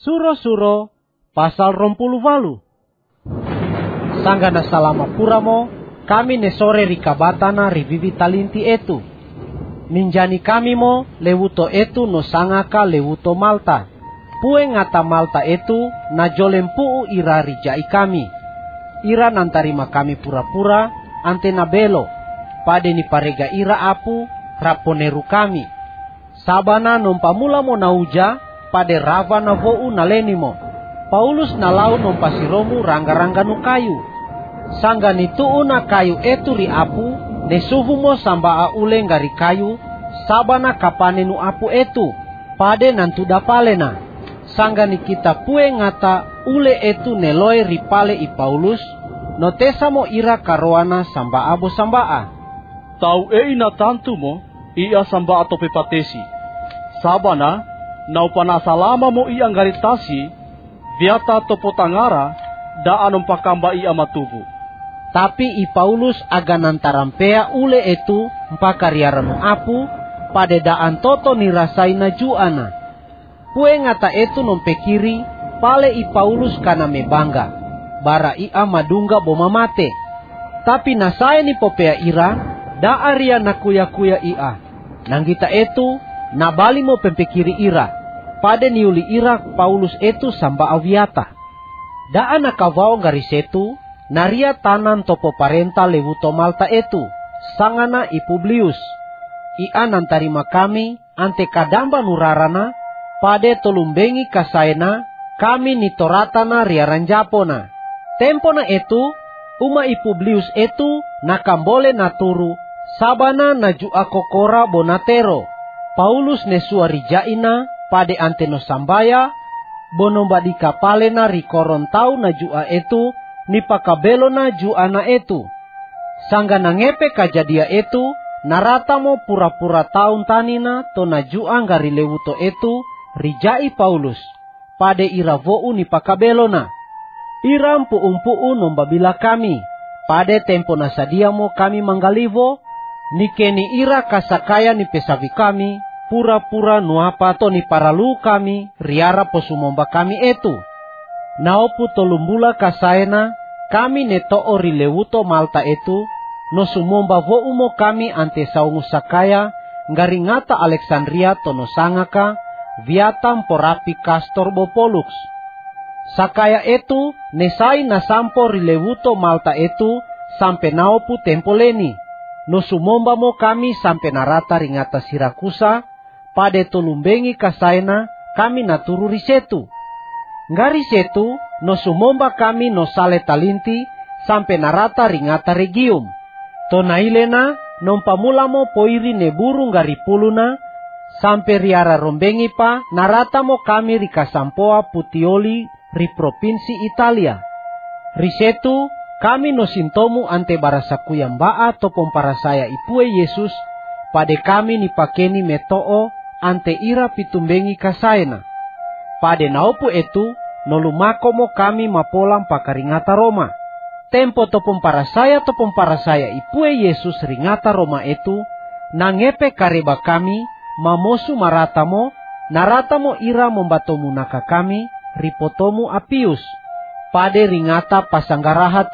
Suro-suro pasal 28. Sanggana salama puramo kami ne sore rikabatana rivivi talinti etu. Ninjani kami mo lewuto etu no sangaka lewuto Malta. Pue ngata Malta etu na jolempuu ira rijai kami. Ira nantarima kami pura-pura ante na belo. Pade ni parega ira apu raponeru kami. Sabana nompamula mo nauja pade rava na vou na lenimo. Paulus na lau nompasiromu rangga-rangga nu kayu. Sangga nituu na kayu etu ri apu nesuvumo samba ule ngari kayu sabana kapane nu apu etu pade nantu dapalena. Sangga ni kita pue ngata ule etu neloe ripale i Paulus no tesamo ira karoana samba abo sambaa. Tau na tantu mo ia samba atope patesi. Sabana nau panasalama mo ia ngaritasi viata topo tangara da anom pakamba ia matubu. Tapi i Paulus aga nantarampea ule etu mpakariaranu apu pada daan toto nirasai na juana. Pue ngata etu nompekiri pale i Paulus kana mebangga. Bara ia madungga boma mate. Tapi nasaya ni popea ira da aria nakuya-kuya ia. Nanggita etu nabali mo pempekiri ira. Pada niuli ira Paulus etu samba aviata. Daan nakavao garisetu naria tanan topo parenta lewuto Malta etu. Sangana i Publius. Ia nantarima kami ante kadamba nurarana. Pade tolumbengi kasaena kami nitoratana riaranjapona. Tempona etu uma i Publius etu nakambole naturu. Sabana najua kokora bonatero. Paulus nesua rijaina pade anteno sambaya bonomba di kapalena rikoron tau na jua etu ni pakabelo na juana etu. Sangga nangepe kajadia etu naratamo pura-pura taun tanina to na jua ngari lewuto etu rijai Paulus pade ira vou ni pakabelona. Ira mpu-mpu nombabila kami pade tempo na sadiamo kami manggalivo nikeni ira kasakaya ni pesavi kami pura-pura nuapa to ni paralu kami riara posumomba kami etu. Naopu tolumbula kasaena kami netoo rilewuto Malta etu no sumomba voumo kami ante saungu sakaya ngaringata Alexandria tono sangaka viatam porapi Castor Bopolux. Sakaya etu nesai nasampo rilewuto Malta etu sampe naopu tempoleni. No sumomba mo kami sampe narata ringata Sirakusa. Pade tolumbengi kasaena kami naturu risetu. Ngari setu no sumomba kami no sale talinti sampe narata ringata Regium. To nailena nompamulamo poiri neburu ngari puluna sampe riara rombengi pa narata mo kami rikasampoa Puteoli ri provinsi Italia. Risetu kami no sintomu ante barasakuyambaa to pomparasaya ipue Yesus pade kami nipakeni metoo ante ira pitumbengi kasaena. Pade naupu etu nolumako mo kami mapolam pakaringata Roma. Tempo topom parasaya ipue Yesus ringata Roma etu nangepe kareba kami mamosu maratamo naratamo ira membatomu naka kami ripotomu Apius. Pade ringata pasanggaraha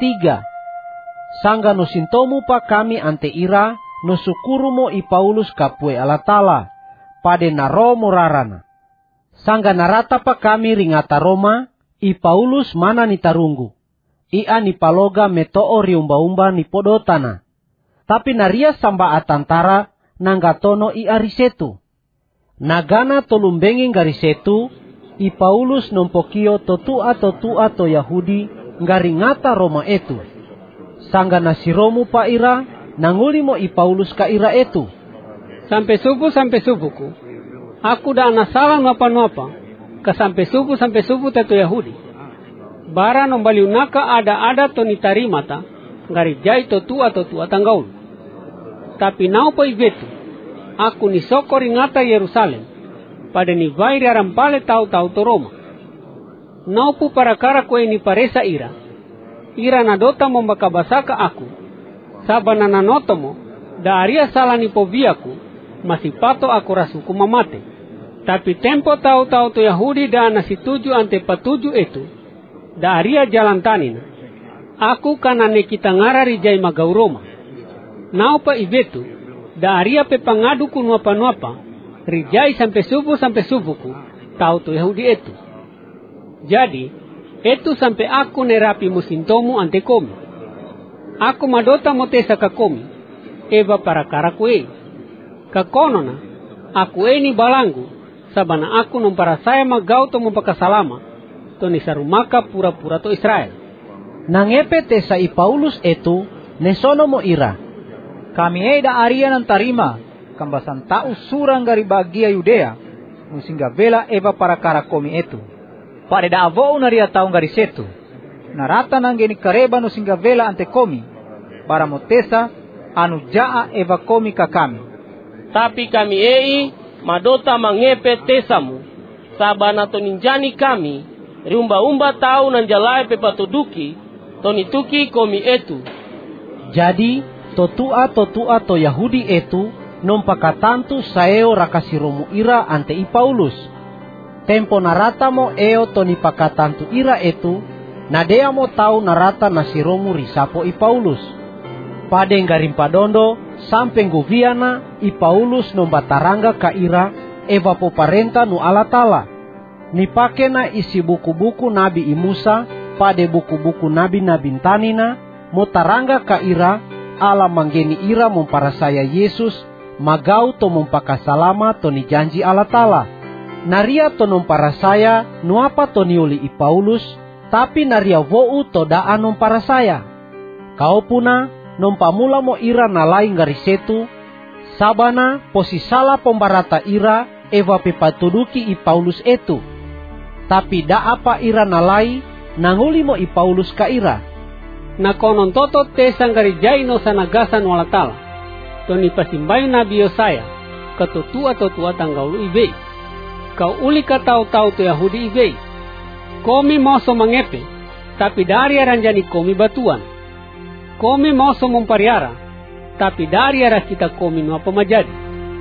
3. Sangga nosintomu pa kami ante ira nosukurumo i Paulus kapue alatala. Pade naro morarana. Sangga narata pa kami ringata Roma, i Paulus mana ni tarunggu. Ia ni paloga metoo riumba-umba ni podotana. Tapi naria samba atantara nanggatono ia risetu. Nagana tolumbengi ngarisetu, i Paulus nompokio totua to Yahudi ngaringata Roma etu. Sangga nasiromu pa ira, nangulimo i Paulus ka ira etu. Sampai subuhku, aku dah nasalah nuapa-nuapa, ke sampai subuh teto Yahudi. Bara nombaliunaka ada to nitarimata, ngarijai totua tanggaul. Tapi nau pa ivetu, aku nisoko ringata Yerusalem, pada ni vairi arampale tau-tau to Roma. Nau pu parakara kue ni paresa ira nadota mombakabasaka aku, sabana nanotomo, da aria salah ni poviaku, masih pato aku rasuku mamate. Tapi tempo tahu-tahu to Yahudi da na situju ante patuju itu, da aria jalan tanina. Aku kanane kita ngarari jai magau Roma. Naupa ibetu, da aria pe pangaduku nuapa-nuapa, rijai sampai subuhku, tahu to Yahudi itu. Jadi, itu sampai aku nerapi musintomu ante komi. Aku madota motesa ka komi, eva para karakue. Kakonona, aku ni balanggu, sabana aku numpara saya magau to mempakasalama, to ni sarumaka pura-pura to Israel. Nangepe tesa i Paulus itu, nesono mo ira. Kami da aria nan tarima, kambasan tau surang gari bagia Yudea, musingga vela eva para karakomi itu. Pade da avou naria tau gari setu. Narata nanggeni kareba no singa vela ante komi, para motesa anu jaa eva komi ka kami. Tapi kami madota mangepe tesamu, sabana to ninjani kami, riumba-umba tau nanjalai pepatuduki, to nituki komi itu. Jadi, totua to Yahudi itu, nompakatantu saeo rakasiromu ira ante i Paulus. Tempo narata mo eo to ni pakatantu ira itu, nadea mo tau narata nasiromu risapo i Paulus. Pade ngarimpa-dondo, sampai guviana i Paulus nombataranga ka ira eva poparenta nu alatala. Nipake na isi buku-buku nabi i Musa, pade buku-buku nabi-nabi tanina, motaranga ka ira, ala manggeni ira memparasaya Yesus, magau to mempakasalama to ni janji alatala. Naria to nomparasaya nuapa to niuli i Paulus, tapi naria vou to daan nomparasaya. Kau puna, nompamula mo ira nalai ngarisetu, sabana posisala pembarata ira eva pepatuduki i Paulus itu. Tapi da apa ira nalai, nanguli mo i Paulus ka ira. Na konon toto tesang garijai no sanagasan walatala, to ni pasimbayo nabi Yosaya, katotua tanggaulu ibe. Kau uli ka tau-tau to Yahudi ibe. Komi moso mangepe, tapi dari aranjani komi batuan. Komi moso mempariara, tapi dari arah kita komi nuapa majadi.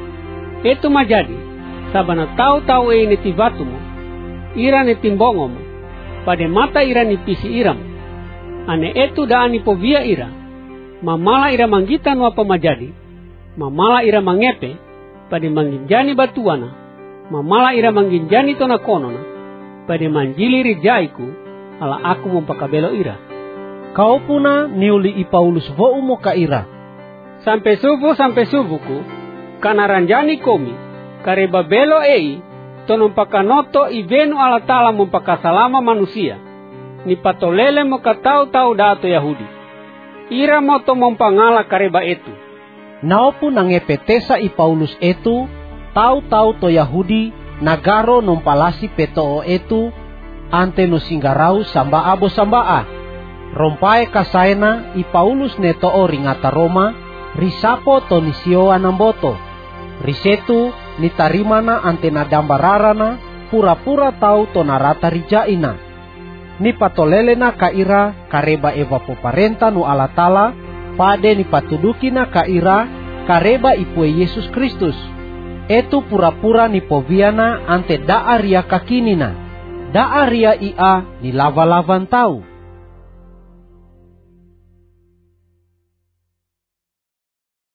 Itu majadi, sabana tau-tau ini tivatumu, ira ni timbongomu, pada mata ira ni pisi iramu. Ane itu daani povia ira, mamala ira manggita nuapa majadi, mamala ira mangepe, pada mangginjani batuana, mamala ira mangginjani tona konona, pada manjili rijaiku, ala aku mempakabelo ira. Kau puna niuli i Paulus vou mo ka ira. Sampai subuhku, kana ranjani komi, kareba belo tonumpakanoto ibenu alatala mempakasalama manusia. Ni patolele mo katau-tau dato Yahudi. Ira mo to mempangala kareba itu. Naopu nangepetesa i Paulus itu, tau-tau to Yahudi, nagaro nompalasi petoo itu, ante no singgarau sambaa bo sambaa. Rompae kasaena i Paulus netoo ringata Roma, risapo to nisioa namboto. Risetu nitarimana ante nadambararana, pura-pura tau to narata rijaina. Ni patolele na kaira kareba eva poparenta nu alatala, pade ni patuduki na kaira kareba ipue Yesus Kristus. Etu pura-pura ni poviana ante daaria kakinina. Daaria ia ni lava-lavan tau.